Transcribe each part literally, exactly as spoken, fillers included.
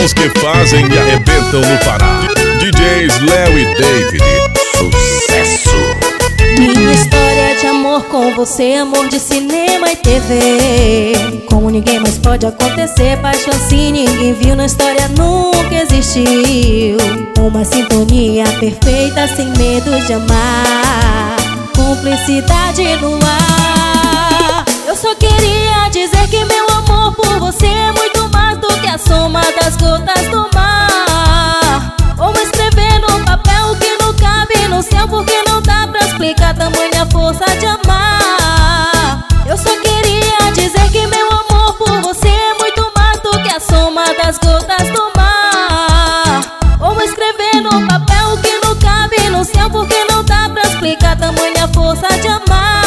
irmãos que fazem e arrebentam no Pará. D Js Léo e David. Sucesso. Minha história de amor com você, amor de cinema e T V. Como ninguém mais pode acontecer, paixão assim ninguém viu, na história nunca existiu. Uma sintonia perfeita, sem medo de amar, cumplicidade no ar. Eu só queria dizer que meu amor por você é muito mais do que a soma das gotas do mar. Ou escrever no papel o que não cabe no céu, porque não dá pra explicar tamanha força de amar. Eu só queria dizer que meu amor por você é muito mais do que a soma das gotas do mar. Ou escrever no papel o que não cabe no céu, porque não dá pra explicar tamanha força de amar.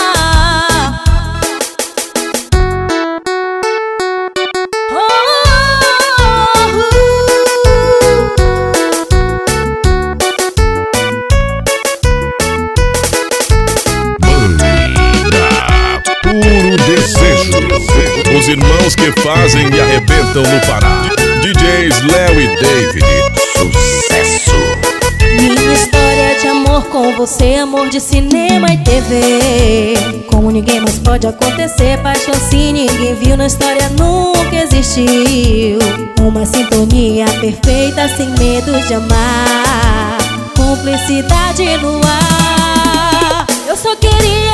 Puro desejo. Os irmãos que fazem e arrebentam no Pará. D Js Léo e David. Sucesso. Minha história de amor com você, amor de cinema e T V. Como ninguém mais pode acontecer, paixão assim ninguém viu, na história nunca existiu. Uma sintonia perfeita, sem medo de amar, cumplicidade no ar. Eu só queria